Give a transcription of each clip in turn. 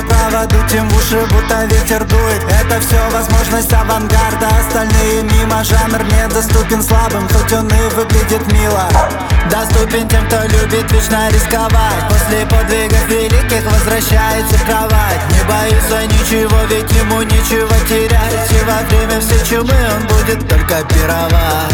имея право дуть им в уши, будто ветер дует. Это все возможность авангарда, остальные мимо. Жанр недоступен слабым, хоть он и выглядит мило. Доступен тем, кто любит вечно рисковать. После подвигов великих возвращается в кровать. Не боится ничего, ведь ему нечего терять. И во время всей чумы он будет только пировать.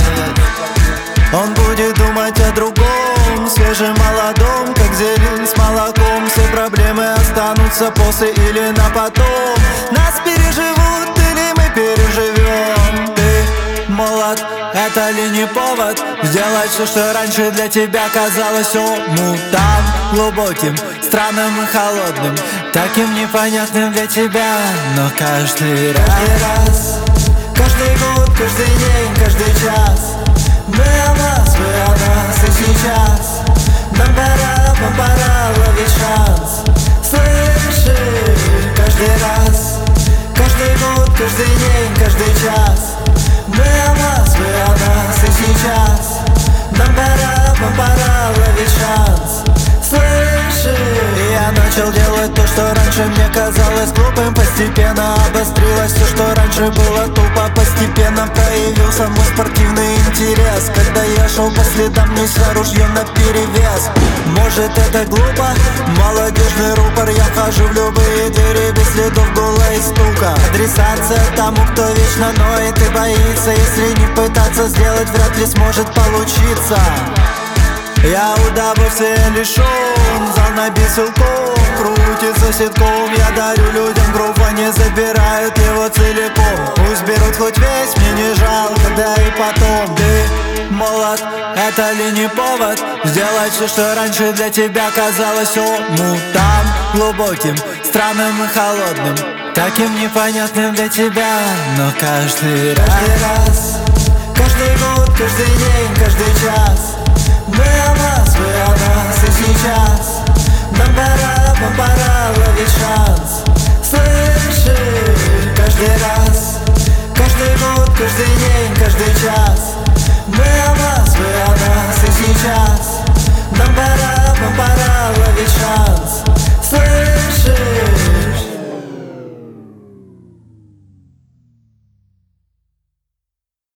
Он будет думать о другом, свежем, молодом, как зелень с молоком. Все проблемы останутся после или на потом. Нас переживут или мы переживем. Ты молод, это ли не повод сделать все, что раньше для тебя казалось омутом глубоким, странным и холодным, таким непонятным для тебя. Но каждый раз, каждый год, каждый день, каждый час мы о нас, и сейчас нам пора ловить шанс. Слышишь, каждый раз, каждый год, каждый день, каждый час мы о нас, и сейчас нам пора ловить шанс. Слышишь, и я начал делать то, что раньше мне казалось глупым. Постепенно обострилось все, что раньше было тупо. Постепенно проявился мой спортивный интерес, когда я шел по следам, неся ружье наперевес. Может, это глупо, молодежный рупор. Я вхожу в любые двери без следов гула и стука. Адресация тому, кто вечно ноет и боится. Если не пытаться сделать, вряд ли сможет получиться. Я удовольствия лишён, зал набит силком, крутится ситком. Я дарю людям грув, они забирают его целиком. Пусть берут хоть весь, мне не жалко, да и потом. Ты молод, это ли не повод сделать все, что раньше для тебя казалось омутом глубоким, странным и холодным, таким непонятным для тебя. Но каждый раз, каждый год, каждый день, каждый час мы о нас, и сейчас нам пора ловить шанс. Слышишь, каждый раз, каждый год, каждый день, каждый час мы